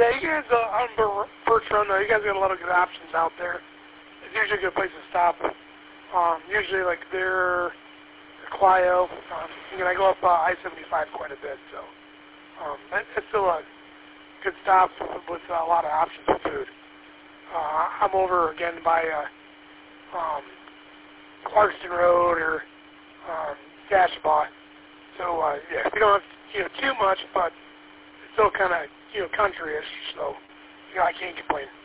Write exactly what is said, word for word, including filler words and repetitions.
Yeah, you guys uh, on Birch Run, though, you guys got a lot of good options out there. It's usually a good place to stop. Um, usually, like, there, Clio, um, and I go up uh, I seventy-five quite a bit, so um, that, that's still a good stop with uh, a lot of options for food. Uh, I'm over, again, by uh, um, Clarkston Road or um, Dashabaw. So, uh, yeah, we don't have, you know, too much, but it's still kind of, you know, country-ish, so, you know, I can't complain.